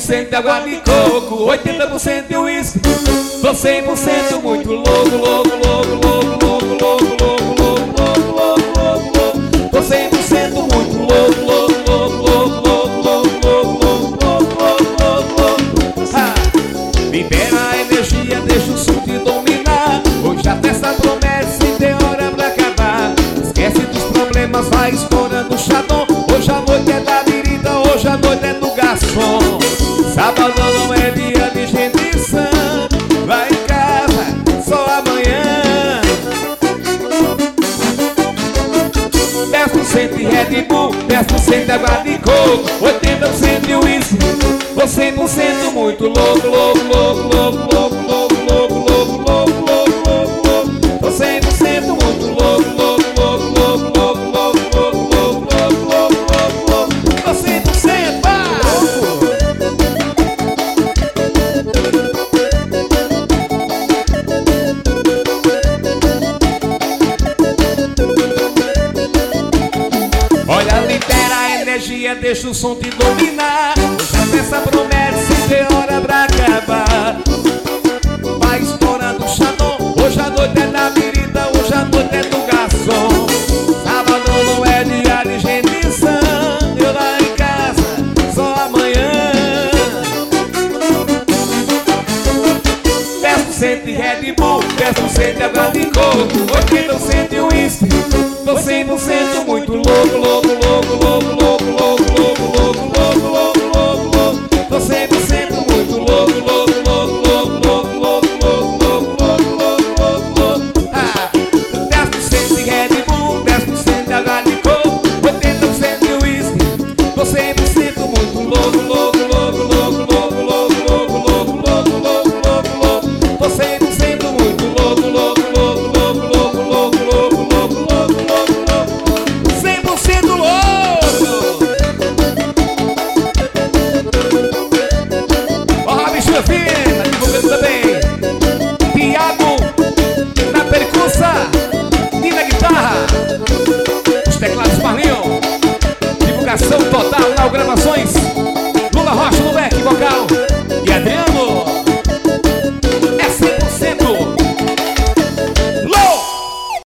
10% de água de coco, 80% de uísque. Tô 100% muito louco, louco, louco, louco, louco, louco, louco, louco, louco, louco, louco, louco. Tô 100% muito louco, louco, louco, louco, louco, louco, louco, louco, louco, louco. Libera a energia, deixa o som te dominar. Hoje a festa promete e tem hora pra acabar. Esquece dos problemas, vai estourando o chadão. Hoje a noite é da birita, hoje a noite é do garçom. Sábado não é dia de gente sã. Vai em casa, só amanhã. 10% de Red Bull, 10% de água de coco, 80% de uísque. Tô 100% muito louco, louco, louco, louco, louco, louco, louco, louco, louco, louco, louco, louco. Tô 100% muito louco, louco, louco, louco, louco, louco, louco, louco, louco, louco, louco. Tô 100%, pá! Olha, libera a energia, deixa o som te dominar. Hoje a festa promete se ter hora pra acabar. Vai estourando o chadão. Hoje a noite é da birita, hoje a noite é do garçom. Sábado não é dia de gente sã. Eu lá em casa, só amanhã. 10% de Red Bull, 10% de água de coco, 80% de uísque. Tô 100% muito louco, louco, louco, louco, louco,